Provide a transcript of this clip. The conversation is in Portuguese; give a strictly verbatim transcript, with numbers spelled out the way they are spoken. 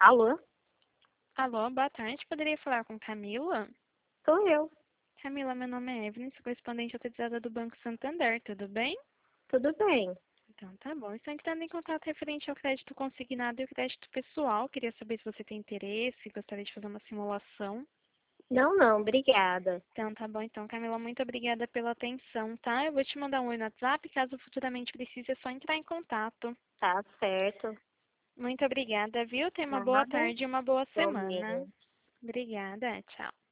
Alô? Alô, boa tarde. Poderia falar com Camila? Sou eu. Camila, meu nome é Evelyn, sou correspondente autorizada do Banco Santander, tudo bem? Tudo bem? Então tá bom. Estou entrando em contato referente ao crédito consignado e o crédito pessoal. Queria saber se você tem interesse, gostaria de fazer uma simulação. Não, não, obrigada. Então tá bom. Então, Camila, muito obrigada pela atenção, tá? Eu vou te mandar um oi no WhatsApp, caso futuramente precise, é só entrar em contato. Tá certo. Muito obrigada, viu? Tenha uma boa Nada. tarde e uma boa semana. Igualmente. Obrigada, tchau.